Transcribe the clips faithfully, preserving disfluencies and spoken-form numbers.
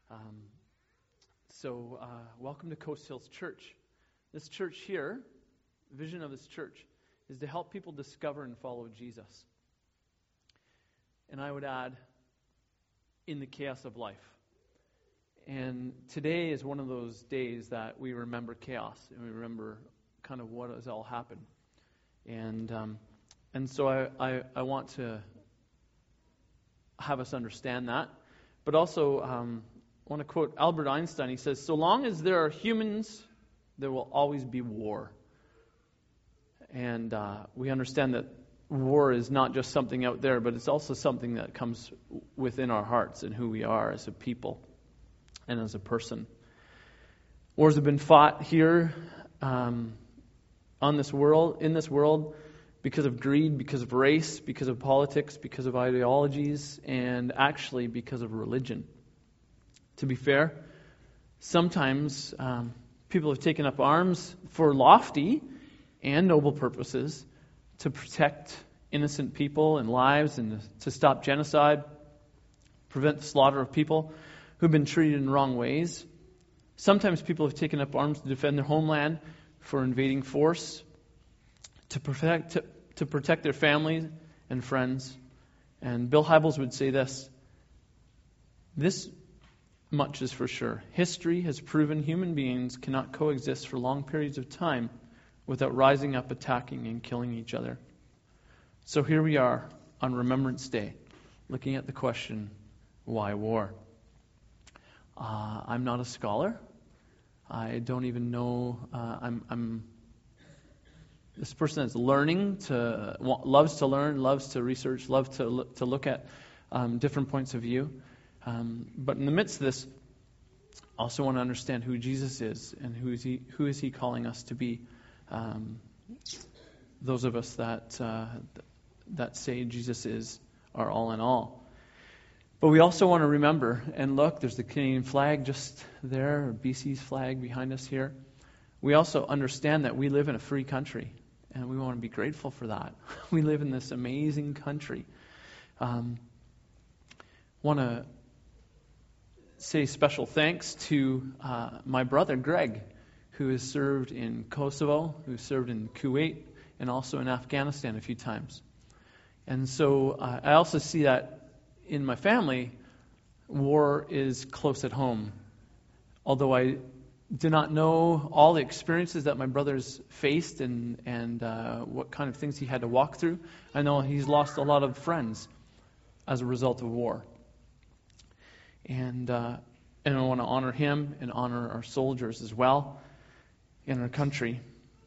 Um, so, uh, welcome to Coast Hills Church. This church here, the vision of this church, is to help people discover and follow Jesus. And I would add, in the chaos of life. And today is one of those days that we remember chaos, and we remember kind of what has all happened. And um, and so I, I, I want to have us understand that. But also, um, I want to quote Albert Einstein. He says, "So long as there are humans, there will always be war." And uh, we understand that war is not just something out there, but it's also something that comes within our hearts and who we are as a people and as a person. Wars have been fought here um, on this world, in this world, because of greed, because of race, because of politics, because of ideologies, and actually because of religion. To be fair, sometimes um, people have taken up arms for lofty and noble purposes to protect innocent people and lives and to stop genocide, prevent the slaughter of people who've been treated in wrong ways. Sometimes people have taken up arms to defend their homeland for invading force, to protect to, to protect their families and friends. And Bill Hybels would say this: this much is for sure. History has proven human beings cannot coexist for long periods of time without rising up, attacking, and killing each other. So here we are on Remembrance Day, looking at the question, why war? Uh, I'm not a scholar. I don't even know. Uh, I'm, I'm this person that's learning to loves to learn, loves to research, loves to to look at um, different points of view. Um, but in the midst of this, I also want to understand who Jesus is and who is he who is he calling us to be. Um, those of us that uh, that say Jesus is our all in all. But we also want to remember, and look, there's the Canadian flag just there, or B C's flag behind us here. We also understand that we live in a free country, and we want to be grateful for that. We live in this amazing country. Um, want to say special thanks to uh, my brother Greg, who has served in Kosovo, who served in Kuwait, and also in Afghanistan a few times. And so uh, I also see that in my family, war is close at home. Although I do not know all the experiences that my brother's faced and, and uh, what kind of things he had to walk through, I know he's lost a lot of friends as a result of war. And, uh, and I want to honor him and honor our soldiers as well in our country.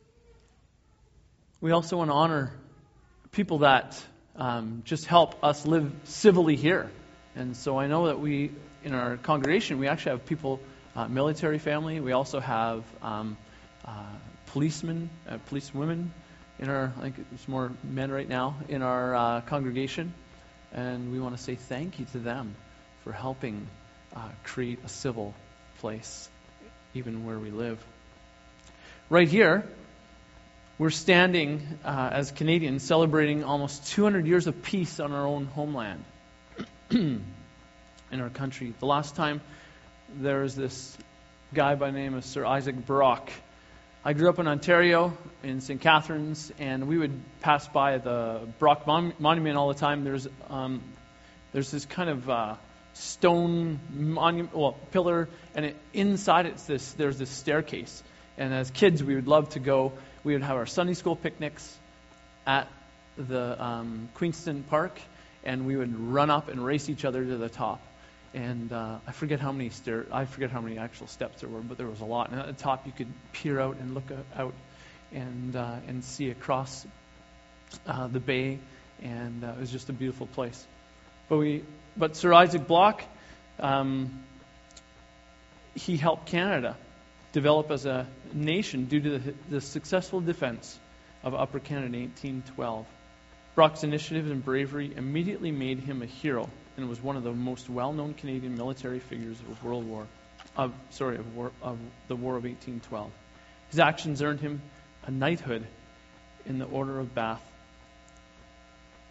We also want to honor people that um, just help us live civilly here. And so I know that we, in our congregation, we actually have people, uh, military family. We also have um, uh, policemen, uh, policewomen in our, I think it's more men right now, in our uh, congregation. And we want to say thank you to them for helping uh, create a civil place, even where we live. Right here, we're standing uh, as Canadians celebrating almost two hundred years of peace on our own homeland in our country. The last time there was this guy by the name of Sir Isaac Brock. I grew up in Ontario, in Saint Catharines, and we would pass by the Brock Mon- Monument all the time. There's um, there's this kind of uh, stone monument, well, pillar, and it, inside it's this. There's this staircase. And as kids, we would love to go. We would have our Sunday school picnics at the um, Queenston Park, and we would run up and race each other to the top. And uh, I forget how many stair, I forget how many actual steps there were, but there was a lot. And at the top, you could peer out and look out and uh, and see across uh, the bay, and uh, it was just a beautiful place. But we, but Sir Isaac Brock, um, he helped Canada develop as a nation due to the, the successful defense of Upper Canada in eighteen twelve. Brock's initiative and bravery immediately made him a hero, and was one of the most well-known Canadian military figures of World War, of sorry, of, war, of the War of eighteen twelve. His actions earned him a knighthood in the Order of Bath.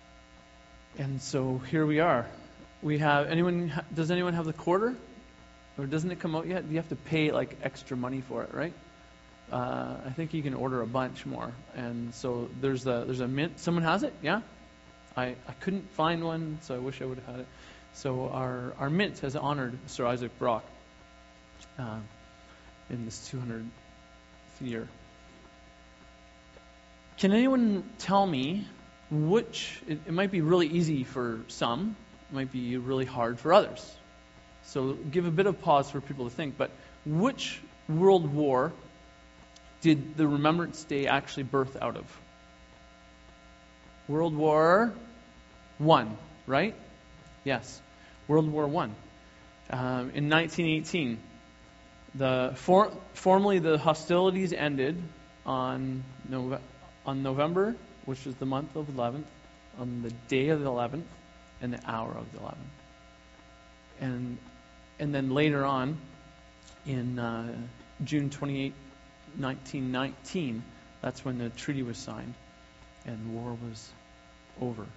And so here we are. We have anyone? Does anyone have the quarter? Or doesn't it come out yet? You have to pay like extra money for it, right? Uh, I think you can order a bunch more. And so there's a there's a mint. Someone has it? Yeah? I, I couldn't find one, so I wish I would have had it. So our, our mint has honored Sir Isaac Brock uh, in this two hundredth year. Can anyone tell me which, it, it might be really easy for some, it might be really hard for others. So give a bit of pause for people to think, but which world war did the Remembrance Day actually birth out of? World War One, right? Yes, World War One. Um, in nineteen eighteen, the for, formally the hostilities ended on Nove- on November, which is the month of eleventh, on the day of the eleventh, and the hour of the eleventh. And and then later on, in uh, June twenty-eighth, nineteen nineteen, that's when the treaty was signed, and war was over.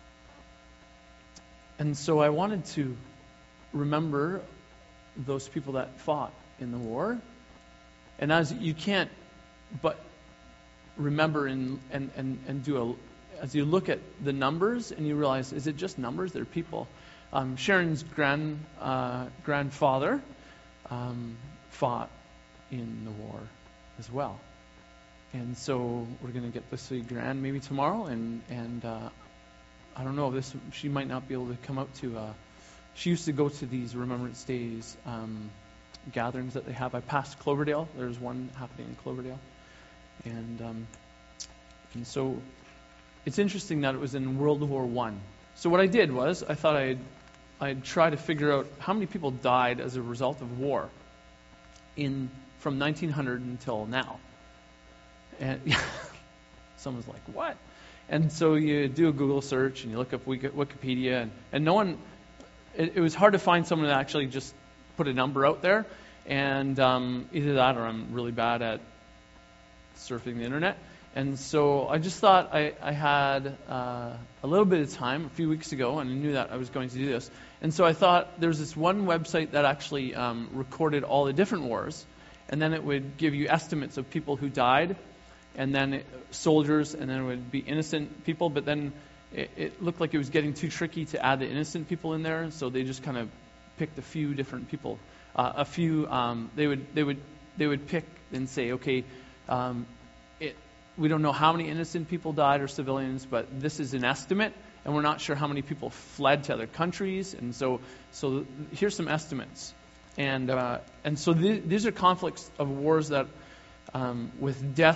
And so I wanted to remember those people that fought in the war. And as you can't but remember and, and, and, and do a, as you look at the numbers and you realize, is it just numbers? They're people. Um, Sharon's grand, uh, grandfather um, fought in the war as well. And so we're going to get to see Gran maybe tomorrow, and and uh, I don't know if this she might not be able to come out to. Uh, she used to go to these Remembrance Days um, gatherings that they have. I passed Cloverdale. There's one happening in Cloverdale, and um, and so it's interesting that it was in World War One. So what I did was I thought I'd I'd try to figure out how many people died as a result of war in from nineteen hundred until now. And someone's like, what? And so you do a Google search and you look up Wikipedia, and, and no one, it, it was hard to find someone that actually just put a number out there. And um, either that or I'm really bad at surfing the internet. And so I just thought I, I had uh, a little bit of time a few weeks ago, and I knew that I was going to do this. And so I thought there's this one website that actually um, recorded all the different wars, and then it would give you estimates of people who died, and then it, soldiers, and then it would be innocent people, but then it, it looked like it was getting too tricky to add the innocent people in there, so they just kind of picked a few different people. Uh, a few, um, they would they would they would pick and say, okay, um, it, we don't know how many innocent people died or civilians, but this is an estimate, and we're not sure how many people fled to other countries, and so so here's some estimates, and uh, and so th- these are conflicts of wars that um, with death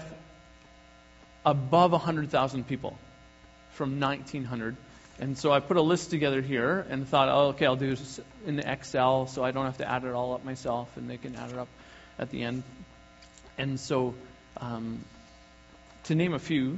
above one hundred thousand people from nineteen hundred. And so I put a list together here and thought, oh, okay, I'll do this in Excel so I don't have to add it all up myself, and they can add it up at the end. And so um, to name a few,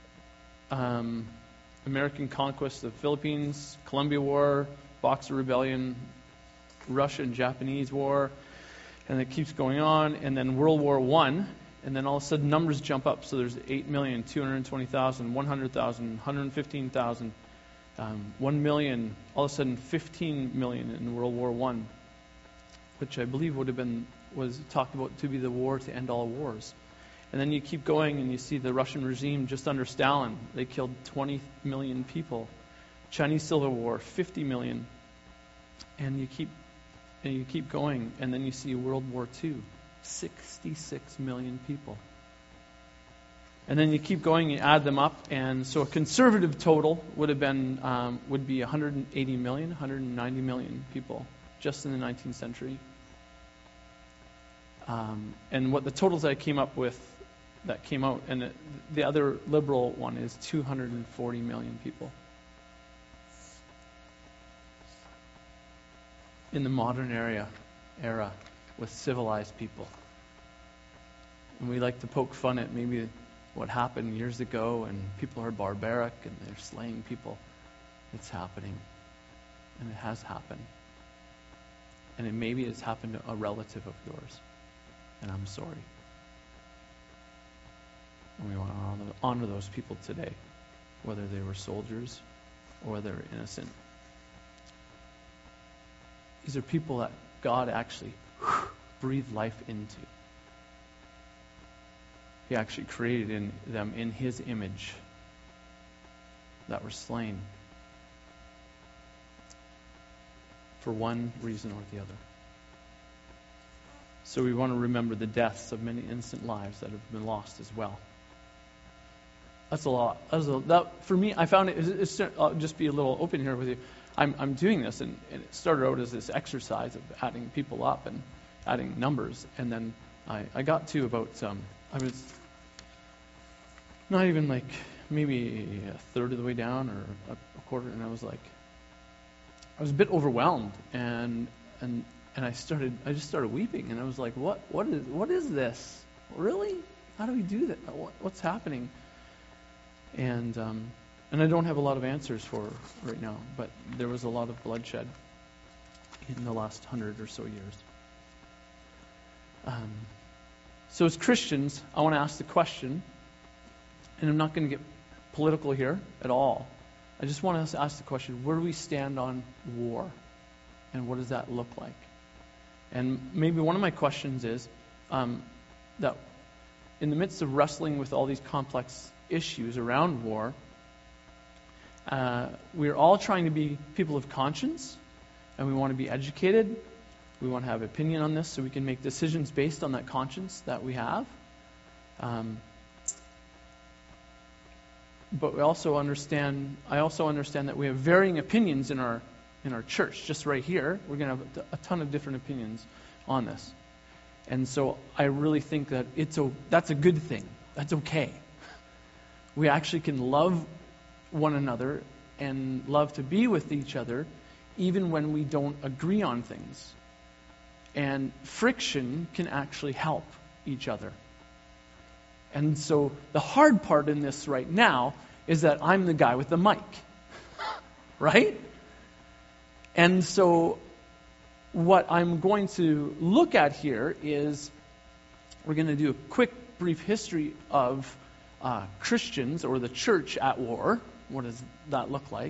um, American conquest of the Philippines, Columbia War, Boxer Rebellion, Russian-Japanese War, and it keeps going on, and then World War One. And then all of a sudden numbers jump up. So there's eight million, two hundred twenty thousand, one hundred thousand, one hundred fifteen thousand, um, one million, all of a sudden fifteen million in World War One, which I believe would have been, was talked about to be the war to end all wars. And then you keep going and you see the Russian regime just under Stalin. They killed twenty million people. Chinese Civil War, fifty million. And you keep, and you keep going. And then you see World War Two. sixty-six million people. And then you keep going, you add them up, and so a conservative total would have been, um, would be one hundred eighty million, one hundred ninety million people just in the nineteenth century. Um, and what the totals that I came up with that came out, and it, the other liberal one is two hundred forty million people. In the modern era, era. with civilized people. And we like to poke fun at maybe what happened years ago, and people are barbaric and they're slaying people. It's happening. And it has happened. And it maybe it's happened to a relative of yours. And I'm sorry. And we want to honor, honor those people today, whether they were soldiers or whether they were innocent. These are people that God actually breathed life into. He actually created in them in His image that were slain for one reason or the other. So we want to remember the deaths of many innocent lives that have been lost as well. That's a lot. That's a, that, for me, I found it, it's, it's, I'll just be a little open here with you. I'm, I'm doing this, and, and it started out as this exercise of adding people up and adding numbers. And then I, I got to about, um, I was not even like maybe a third of the way down or a, a quarter, and I was like, I was a bit overwhelmed, and and and I started, I just started weeping, and I was like, what what is what is this? Really? How do we do that? What, what's happening? And um, and I don't have a lot of answers for right now, but there was a lot of bloodshed in the last hundred or so years. Um, so as Christians, I want to ask the question, and I'm not going to get political here at all. I just want to ask the question, where do we stand on war? And what does that look like? And maybe one of my questions is um, that in the midst of wrestling with all these complex issues around war, uh, we're all trying to be people of conscience, and we want to be educated. We want to have opinion on this so we can make decisions based on that conscience that we have. Um, but we also understand, I also understand that we have varying opinions in our in our church. Just right here, we're going to have a ton of different opinions on this. And so I really think that it's a, that's a good thing. That's okay. We actually can love one another and love to be with each other even when we don't agree on things. And friction can actually help each other. And so the hard part in this right now is that I'm the guy with the mic. Right? And so what I'm going to look at here is we're going to do a quick, brief history of uh, Christians or the church at war. What does that look like?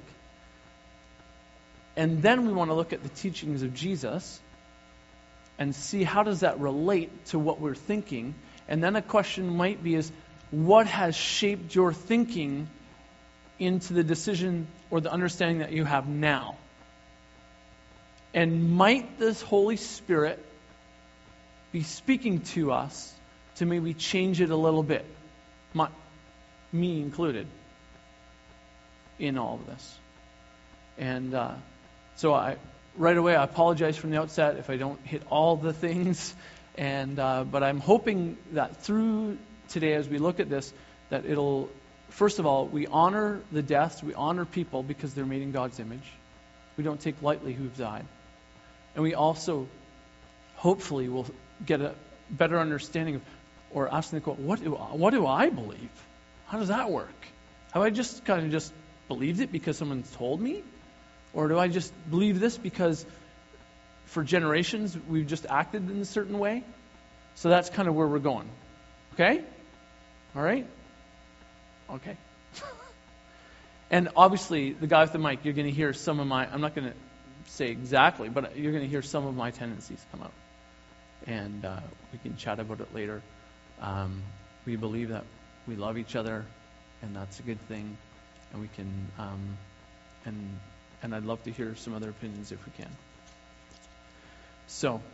And then we want to look at the teachings of Jesus and see how does that relate to what we're thinking. And then a question might be is, what has shaped your thinking into the decision or the understanding that you have now? And might this Holy Spirit be speaking to us to maybe change it a little bit? My, me included in all of this. And uh, so I, right away, I apologize from the outset if I don't hit all the things. And uh, but I'm hoping that through today, as we look at this, that it'll, first of all, we honor the deaths, we honor people because they're made in God's image. We don't take lightly who've died. And we also, hopefully, will get a better understanding of, or asking the question, what do, what do I believe? How does that work? Have I just kind of just believed it because someone's told me? Or do I just believe this because for generations we've just acted in a certain way? So that's kind of where we're going. Okay? All right? Okay. And obviously, the guy with the mic, you're going to hear some of my, I'm not going to say exactly, but you're going to hear some of my tendencies come out. And uh, we can chat about it later. Um, we believe that we love each other, and that's a good thing. And we can, um, and and I'd love to hear some other opinions if we can. So,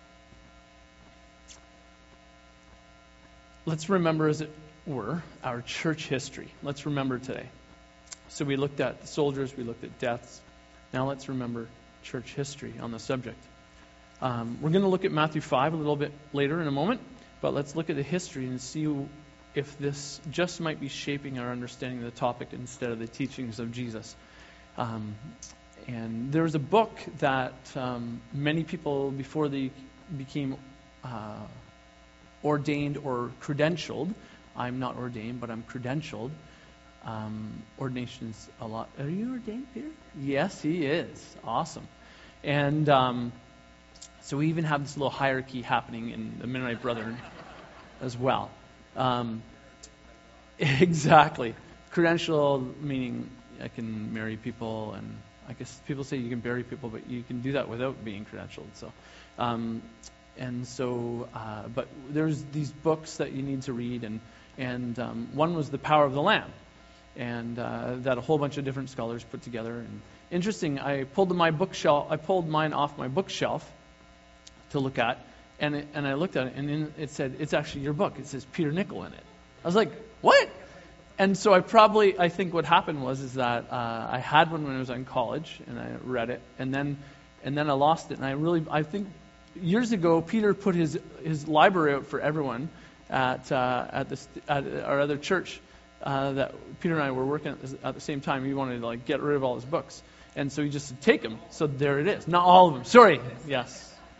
let's remember, as it were, our church history. Let's remember today. So we looked at the soldiers, we looked at deaths. Now let's remember church history on the subject. Um, we're going to look at Matthew five a little bit later in a moment, but let's look at the history and see if this just might be shaping our understanding of the topic instead of the teachings of Jesus. Um, and there's a book that um, many people before they became uh, ordained or credentialed, I'm not ordained, but I'm credentialed. Um, ordination's a lot. Are you ordained, Peter? Yes, he is. Awesome. And um, so we even have this little hierarchy happening in the Mennonite Brethren as well. Um, exactly. Credential meaning I can marry people and I guess people say you can bury people, but you can do that without being credentialed. So, um, and so, uh, but there's these books that you need to read, and and um, one was The Power of the Lamb, and uh, that a whole bunch of different scholars put together. And interesting, I pulled my bookshelf, I pulled mine off my bookshelf to look at, and it, and I looked at it, and in, it said it's actually your book. It says Peter Nichol in it. I was like, what? And so I probably, I think what happened was is that uh, I had one when I was in college, and I read it, and then and then I lost it. And I really, I think years ago, Peter put his his library out for everyone at uh, at the at our other church uh, that Peter and I were working at, this, at the same time. He wanted to like get rid of all his books, and so he just said, take them. So there it is. Not all of them. Sorry. Yes.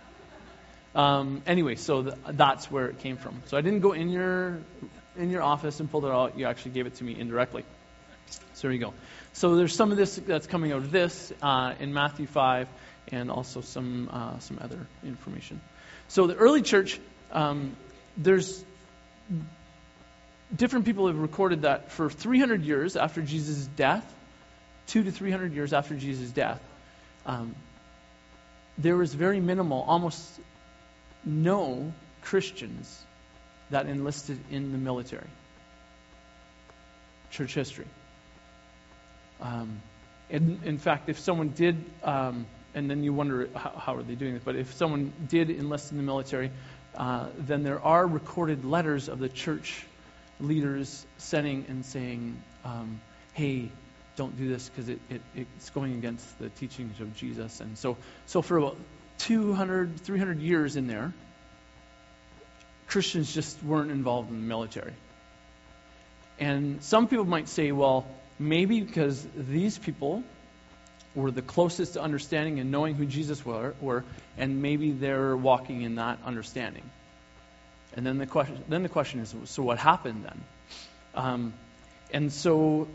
Um, anyway, so th- that's where it came from. So I didn't go in your in your office and pulled it out. You actually gave it to me indirectly. So there you go. So there's some of this that's coming out of this uh, in Matthew five, and also some uh, some other information. So the early church, um, there's different people have recorded that for three hundred years after Jesus' death, two to three hundred years after Jesus' death, um, there was very minimal, almost no Christians that enlisted in the military. Church history. Um, in, in fact, if someone did, um, and then you wonder how, how are they doing this, but if someone did enlist in the military, uh, then there are recorded letters of the church leaders sending and saying, um, hey, don't do this because it, it, it's going against the teachings of Jesus. And so, so for about two hundred, three hundred years in there, Christians just weren't involved in the military. And some people might say, well, maybe because these people were the closest to understanding and knowing who Jesus were, were and maybe they're walking in that understanding. And then the question, then the question is, so what happened then? Um, and so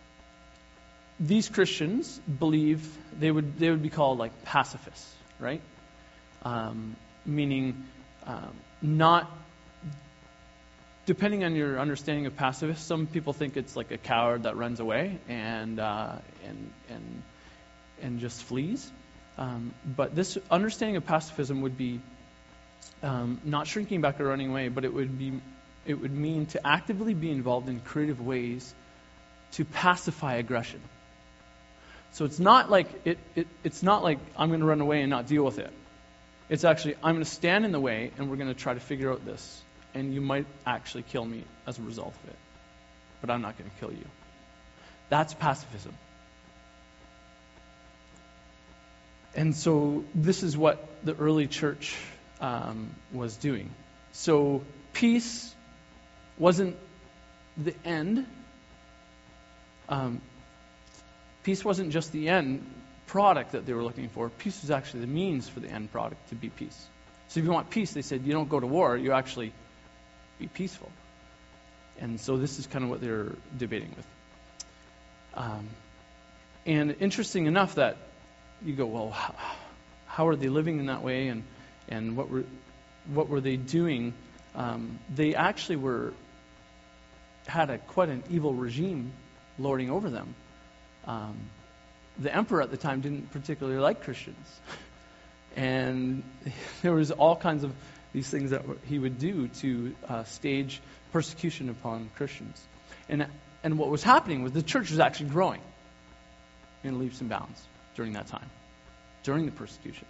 these Christians believe they would they would be called like pacifists, right? Um, meaning um, not. Depending on your understanding of pacifist, some people think it's like a coward that runs away and uh, and and and just flees. Um, but this understanding of pacifism would be um, not shrinking back or running away, but it would be it would mean to actively be involved in creative ways to pacify aggression. So it's not like it, it it's not like I'm going to run away and not deal with it. It's actually I'm going to stand in the way and we're going to try to figure out this. And you might actually kill me as a result of it. But I'm not going to kill you. That's pacifism. And so this is what the early church um, was doing. So peace wasn't the end. Um, peace wasn't just the end product that they were looking for. Peace was actually the means for the end product to be peace. So if you want peace, they said, you don't go to war, you actually be peaceful. And so this is kind of what they're debating with. Um, and interesting enough that you go, well, how, how are they living in that way, and and what were what were they doing? Um, they actually were had a quite an evil regime lording over them. Um, the emperor at the time didn't particularly like Christians, and there was all kinds of these things that he would do to uh, stage persecution upon Christians. And and what was happening was the church was actually growing in leaps and bounds during that time, during the persecution.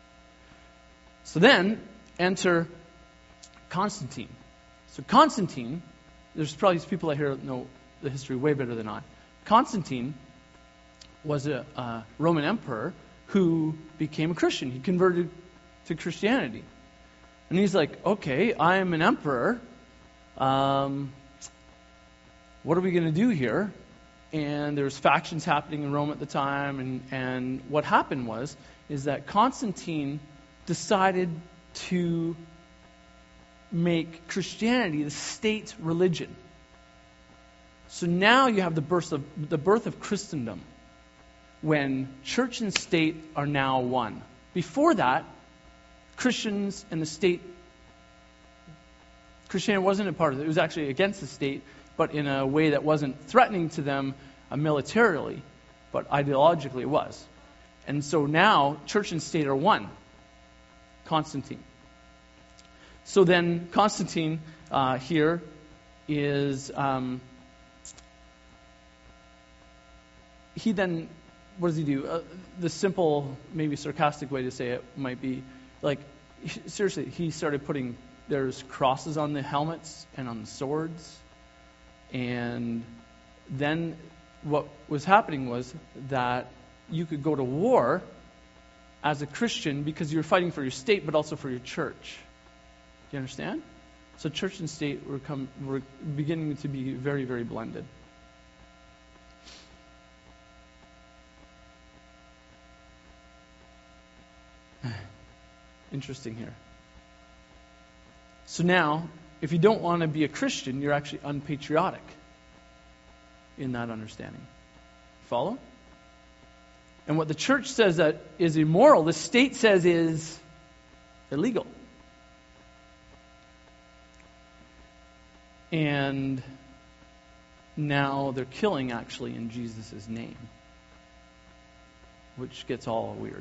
So then, enter Constantine. So Constantine, there's probably people out here that know the history way better than I. Constantine was a uh, Roman emperor who became a Christian. He converted to Christianity. And he's like, okay, I am an emperor. Um, what are we going to do here? And there's factions happening in Rome at the time. And, and what happened was, is that Constantine decided to make Christianity the state religion. So now you have the birth of, the birth of Christendom, when church and state are now one. Before that, Christians and the state, Christianity wasn't a part of it. It was actually against the state, but in a way that wasn't threatening to them uh, militarily, but ideologically it was. And so now church and state are one. Constantine. So then Constantine uh, here is, um, he then, what does he do? Uh, the simple, maybe sarcastic way to say it might be, like, seriously, he started putting, there's crosses on the helmets and on the swords. And then what was happening was that you could go to war as a Christian because you were fighting for your state, but also for your church. Do you understand? So church and state were, come, were beginning to be very, very blended. Interesting here. So now, if you don't want to be a Christian, you're actually unpatriotic in that understanding. Follow? And what the church says that is immoral, the state says is illegal. And now they're killing actually in Jesus' name, which gets all weird.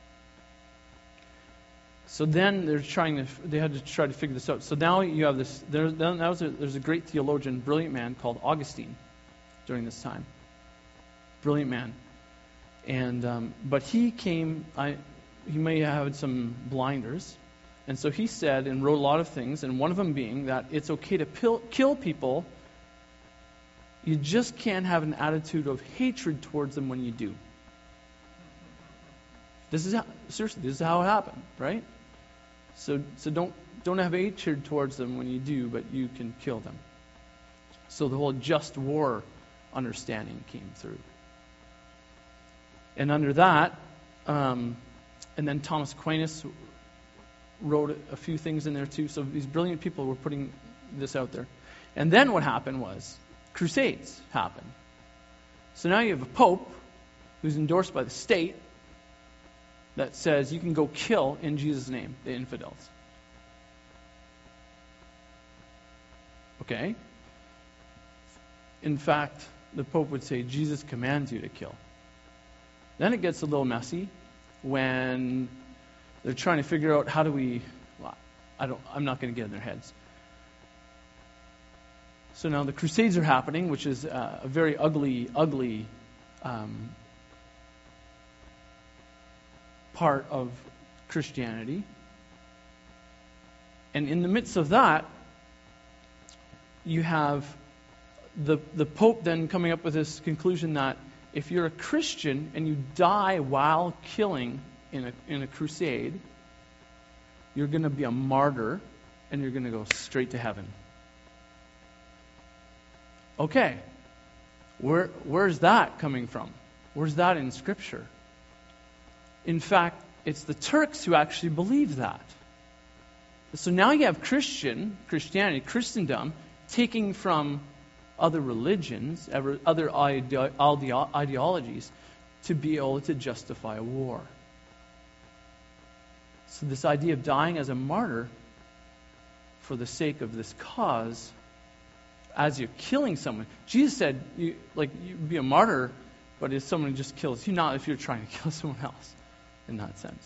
So then they're trying to, they had to try to figure this out. So now you have this, there, that was a, there's a great theologian, brilliant man called Augustine during this time. Brilliant man. And, um, but he came, I, he may have had some blinders. And so he said and wrote a lot of things, and one of them being that it's okay to pil- kill people. You just can't have an attitude of hatred towards them when you do. This is how, seriously, this is how it happened, right? So, so don't don't have hatred towards them when you do, but you can kill them. So the whole just war understanding came through. And under that, um, and then Thomas Aquinas wrote a few things in there too. So these brilliant people were putting this out there. And then what happened was crusades happened. So now you have a pope who's endorsed by the state that says you can go kill in Jesus' name the infidels. Okay? In fact, the Pope would say Jesus commands you to kill. Then it gets a little messy when they're trying to figure out how do we, well, I don't, I'm not going to get in their heads. So now the Crusades are happening, which is uh, a very ugly, ugly um, part of Christianity. And in the midst of that, you have the the Pope then coming up with this conclusion that if you're a Christian and you die while killing in a in a crusade, you're going to be a martyr and you're going to go straight to heaven. Okay. Where where's that coming from? Where's that in Scripture? In fact, it's the Turks who actually believe that. So now you have Christian, Christianity, Christendom, taking from other religions, other ide- ideologies, to be able to justify a war. So this idea of dying as a martyr for the sake of this cause, as you're killing someone. Jesus said, you, like, you'd be a martyr, but if someone just kills you, not if you're trying to kill someone else, in that sense.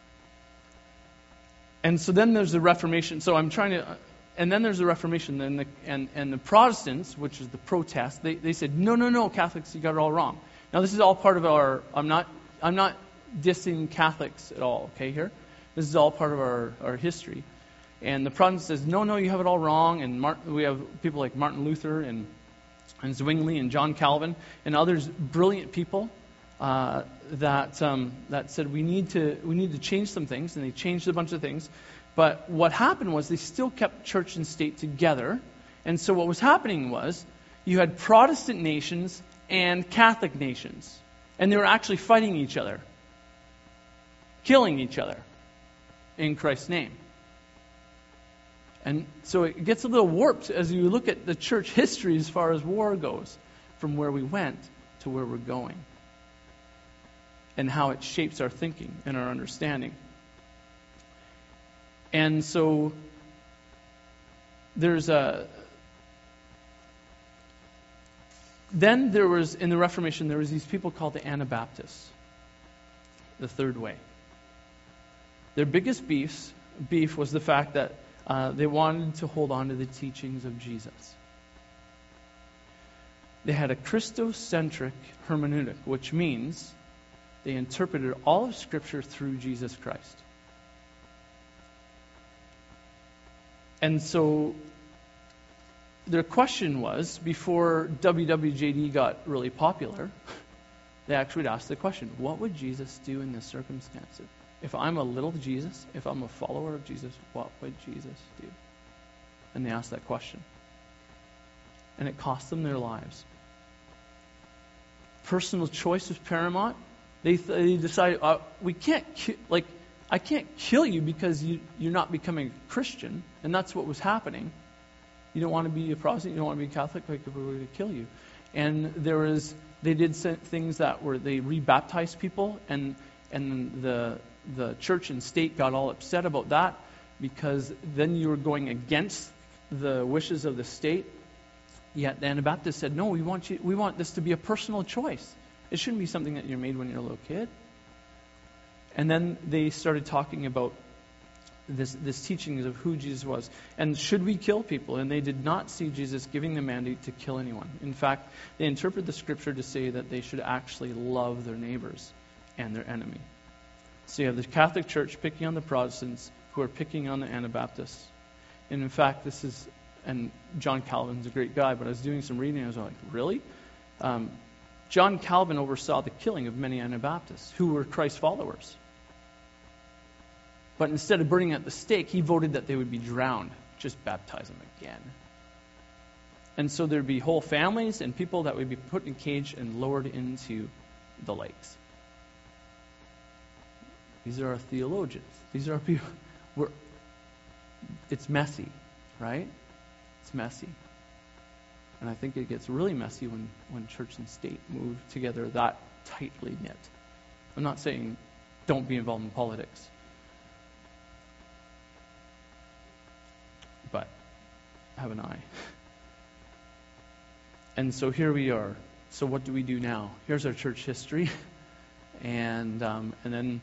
And so then there's the Reformation. So I'm trying to, and then there's the Reformation, and the, and, and the Protestants, which is the protest, they, they said, no, no, no, Catholics, you got it all wrong. Now this is all part of our, I'm not, I'm not dissing Catholics at all, okay, here. This is all part of our, our history. And the Protestant says, no, no, you have it all wrong. And Martin, we have people like Martin Luther and, and Zwingli and John Calvin and others, brilliant people uh, that um, that said we need to we need to change some things, and they changed a bunch of things. But what happened was they still kept church and state together. And so what was happening was you had Protestant nations and Catholic nations, and they were actually fighting each other, killing each other in Christ's name. And so it gets a little warped as you look at the church history as far as war goes, from where we went to where we're going, and how it shapes our thinking and our understanding. And so there's a... Then there was, in the Reformation, there was these people called the Anabaptists. the third way. Their biggest beefs, beef was the fact that uh, they wanted to hold on to the teachings of Jesus. They had a Christocentric hermeneutic, which means they interpreted all of Scripture through Jesus Christ. And so their question was, before W W J D got really popular, they actually would ask the question, what would Jesus do in this circumstance? If I'm a little Jesus, if I'm a follower of Jesus, what would Jesus do? And they asked that question. And it cost them their lives. Personal choice was paramount. They, th- they decided, uh, we can't, ki- like, I can't kill you because you, you're not becoming a Christian. And that's what was happening. You don't want to be a Protestant, you don't want to be a Catholic, like, we're going to kill you. And there was, they did things that were, they rebaptized people, and and the the church and state got all upset about that, because then you were going against the wishes of the state. Yet the Anabaptists said, no, we want you, we want this to be a personal choice. It shouldn't be something that you're made when you're a little kid. And then they started talking about this this teachings of who Jesus was. And should we kill people? And they did not see Jesus giving the mandate to kill anyone. In fact, they interpret the Scripture to say that they should actually love their neighbors and their enemy. So you have the Catholic Church picking on the Protestants, who are picking on the Anabaptists. And in fact, this is, and John Calvin's a great guy, but I was doing some reading, and I was like, really? Um, John Calvin oversaw the killing of many Anabaptists who were Christ followers. But instead of burning at the stake, he voted that they would be drowned. Just baptize them again. And so there'd be whole families and people that would be put in a cage and lowered into the lakes. These are our theologians. These are our people. We're, it's messy, right? It's messy. And I think it gets really messy when, when church and state move together that tightly knit. I'm not saying don't be involved in politics. But have an eye. And so here we are. So what do we do now? Here's our church history. and um, and then,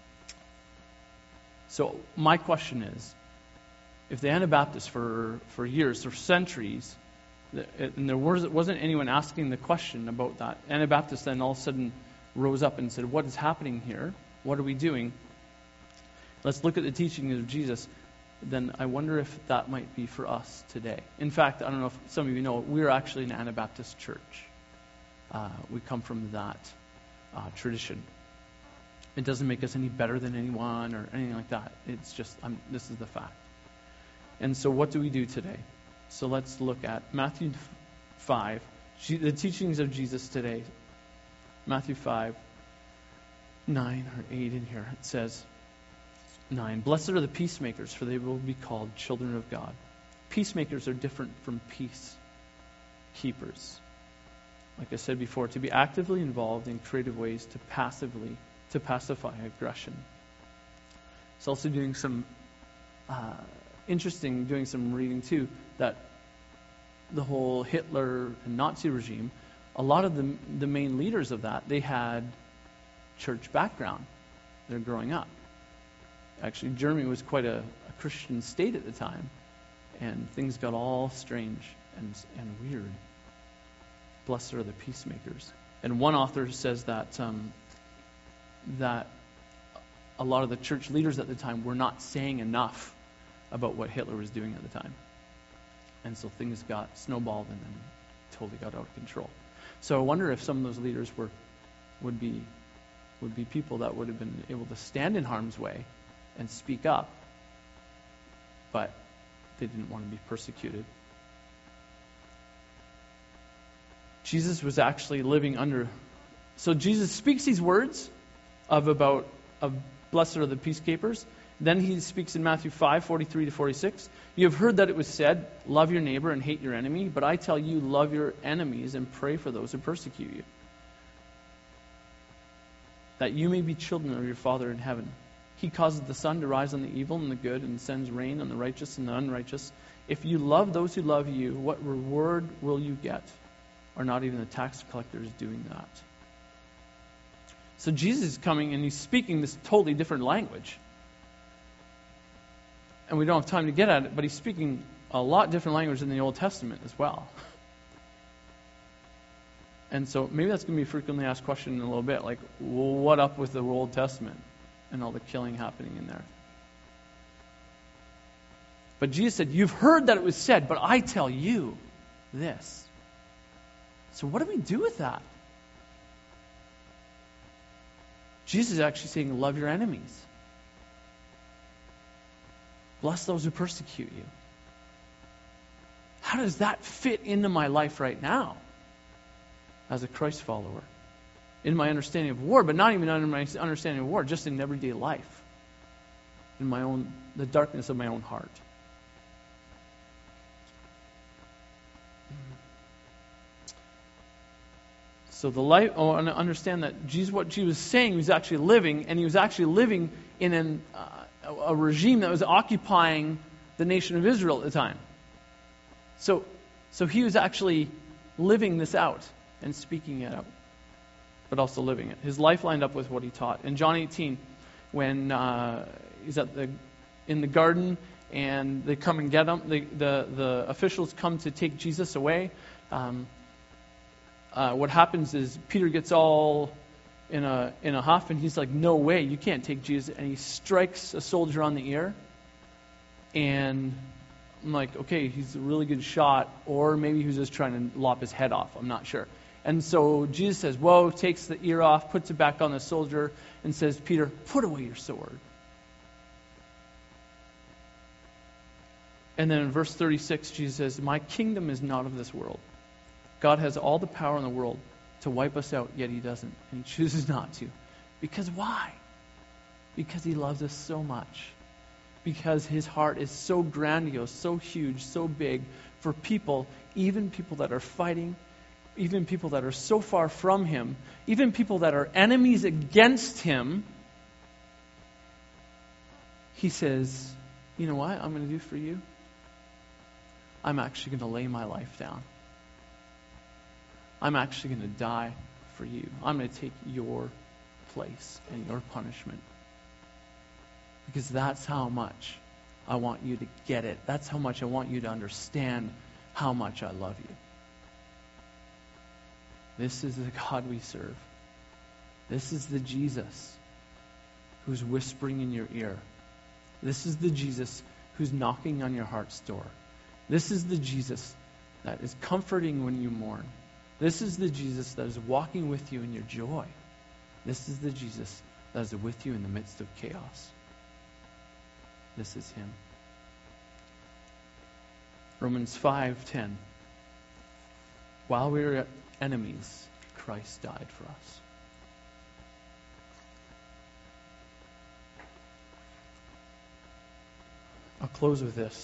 so my question is, if the Anabaptists for, for years, for centuries, and there was, wasn't anyone asking the question about that, Anabaptists then all of a sudden rose up and said, what is happening here? What are we doing? Let's look at the teachings of Jesus. Then I wonder if that might be for us today. In fact, I don't know if some of you know, we're actually an Anabaptist church. Uh, we come from that uh, tradition. It doesn't make us any better than anyone or anything like that. It's just, um, this is the fact. And so what do we do today? So let's look at Matthew five, the teachings of Jesus today. Matthew five, nine or eight in here. It says, nine, blessed are the peacemakers, for they will be called children of God. Peacemakers are different from peacekeepers. Like I said before, to be actively involved in creative ways to passively, to pacify aggression. It's also doing some, uh, interesting, doing some reading too, that the whole Hitler and Nazi regime, a lot of the, the main leaders of that, they had church background. They're growing up. Actually, Germany was quite a, a Christian state at the time, and things got all strange and, and weird. Blessed are the peacemakers. And one author says that um, that a lot of the church leaders at the time were not saying enough about what Hitler was doing at the time. And so things got snowballed and then totally got out of control. So I wonder if some of those leaders were would be would be people that would have been able to stand in harm's way and speak up, but they didn't want to be persecuted. Jesus was actually living under, so Jesus speaks these words of about, of blessed are the peacekeepers. Then he speaks in Matthew five, forty-three to forty-six. You have heard that it was said, love your neighbor and hate your enemy, but I tell you, love your enemies and pray for those who persecute you, that you may be children of your Father in heaven. He causes the sun to rise on the evil and the good, and sends rain on the righteous and the unrighteous. If you love those who love you, what reward will you get? Are not even the tax collectors doing that? So Jesus is coming and he's speaking this totally different language. And we don't have time to get at it, but he's speaking a lot different language in the Old Testament as well. And so maybe that's going to be a frequently asked question in a little bit, like, well, what up with the Old Testament and all the killing happening in there? But Jesus said, you've heard that it was said, but I tell you this. So what do we do with that? Jesus is actually saying, love your enemies. Bless those who persecute you. How does that fit into my life right now as a Christ follower? In my understanding of war, but not even under my understanding of war, just in everyday life. In my own, the darkness of my own heart. So the life, I want to understand that Jesus, what Jesus was saying, he was actually living, and he was actually living in an, uh, a regime that was occupying the nation of Israel at the time. So, so he was actually living this out and speaking it out, but also living it. His life lined up with what he taught. In John eighteen, when uh, he's at the in the garden and they come and get him, the the, the officials come to take Jesus away. Um, uh, what happens is Peter gets all in a in a huff, and he's like, "No way, you can't take Jesus!" And he strikes a soldier on the ear, and I'm like, okay, he's a really good shot, or maybe he was just trying to lop his head off. I'm not sure. And so Jesus says, whoa, takes the ear off, puts it back on the soldier, and says, Peter, put away your sword. And then in verse thirty-six, Jesus says, my kingdom is not of this world. God has all the power in the world to wipe us out, yet he doesn't. And he chooses not to. Because why? Because he loves us so much. Because his heart is so grandiose, so huge, so big for people, even people that are fighting, even people that are so far from him, even people that are enemies against him. He says, you know what I'm going to do for you? I'm actually going to lay my life down. I'm actually going to die for you. I'm going to take your place and your punishment. Because that's how much I want you to get it. That's how much I want you to understand how much I love you. This is the God we serve. This is the Jesus who's whispering in your ear. This is the Jesus who's knocking on your heart's door. This is the Jesus that is comforting when you mourn. This is the Jesus that is walking with you in your joy. This is the Jesus that is with you in the midst of chaos. This is him. Romans five ten. While we were enemies, Christ died for us. I'll close with this.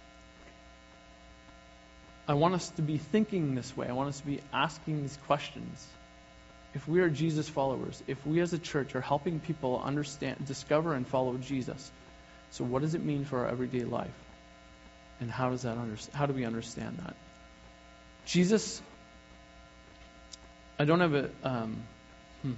I want us to be thinking this way. I want us to be asking these questions. If we are Jesus followers, if we as a church are helping people understand, discover and follow Jesus, so what does it mean for our everyday life? And how does that under, how do we understand that? Jesus, I don't have a um, hmm,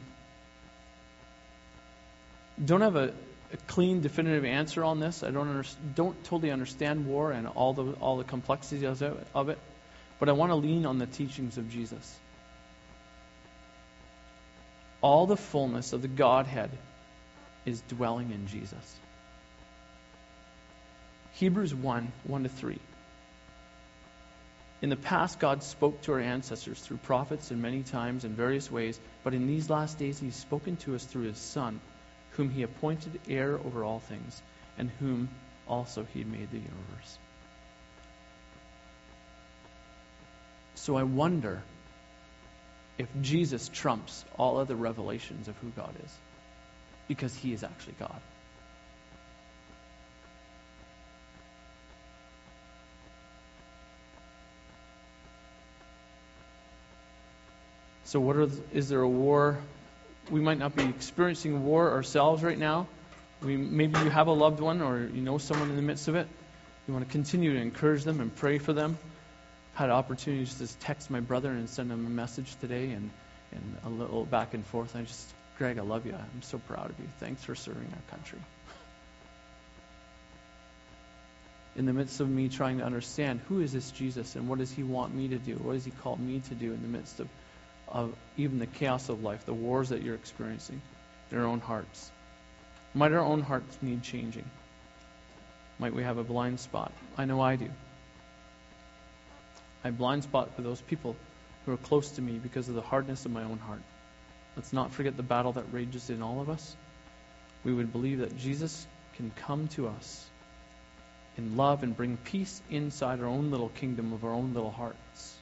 don't have a, a clean, definitive answer on this. I don't under, don't totally understand war and all the all the complexities of it, of it, but I want to lean on the teachings of Jesus. All the fullness of the Godhead is dwelling in Jesus. Hebrews one, one to three. In the past, God spoke to our ancestors through prophets in many times in various ways, but in these last days he's spoken to us through his Son, whom he appointed heir over all things, and whom also he made the universe. So I wonder if Jesus trumps all other revelations of who God is, because he is actually God. So what are, is there a war? We might not be experiencing war ourselves right now. We, maybe you have a loved one or you know someone in the midst of it. You want to continue to encourage them and pray for them. Had opportunities to text my brother and send him a message today and, and a little back and forth. I just Greg, I love you. I'm so proud of you. Thanks for serving our country. In the midst of me trying to understand who is this Jesus and what does he want me to do? What does he call me to do in the midst of, of even the chaos of life, the wars that you're experiencing in our own hearts? Might our own hearts need changing? Might we have a blind spot? I know I do. I have blind spot for those people who are close to me because of the hardness of my own heart. Let's not forget the battle that rages in all of us. We would believe that Jesus can come to us in love and bring peace inside our own little kingdom of our own little hearts.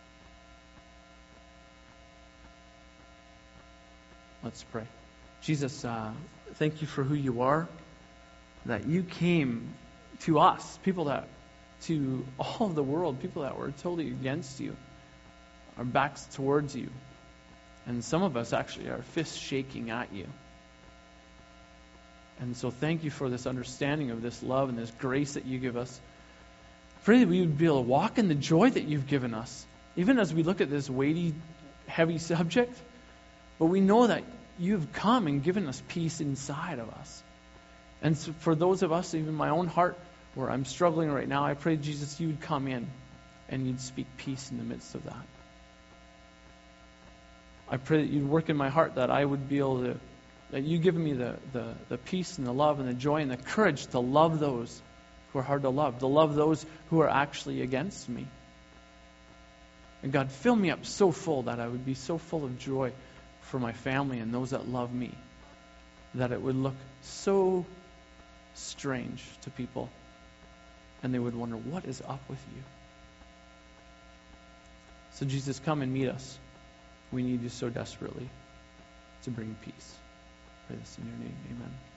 Let's pray. Jesus, uh, thank you for who you are, that you came to us, people that, to all of the world, people that were totally against you, our backs towards you. And some of us actually are fists shaking at you. And so thank you for this understanding of this love and this grace that you give us. Pray that we would be able to walk in the joy that you've given us, even as we look at this weighty, heavy subject. But we know that you've come and given us peace inside of us. And so for those of us, even my own heart, where I'm struggling right now, I pray, Jesus, you would come in and you'd speak peace in the midst of that. I pray that you'd work in my heart, that I would be able to, that you give me the, the, the peace and the love and the joy and the courage to love those who are hard to love, to love those who are actually against me. And God, fill me up so full that I would be so full of joy for my family and those that love me, that it would look so strange to people and they would wonder, what is up with you? So Jesus, come and meet us. We need you so desperately to bring peace. I pray this in your name. Amen.